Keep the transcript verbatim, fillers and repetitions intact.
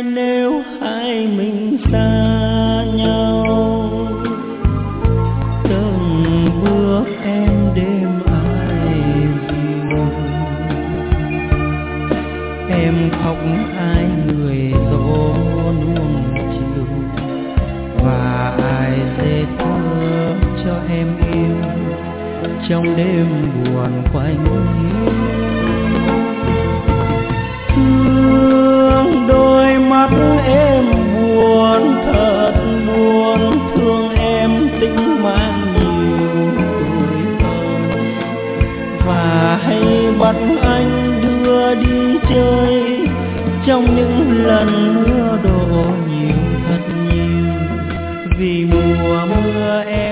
nếu hai mình xa nhau. Từng bước em đêm ai dịu, em khóc ai người dỗ nuông chiều, và ai dệt thơ cho em yêu trong đêm buồn quạnh hiu. Thương đôi mắt em buồn thật buồn, thương em tính mang nhiều tuổi thơ, và hay bắt anh đưa đi chơi trong những lần mưa đổ nhiều thật nhiều, vì mùa mưa em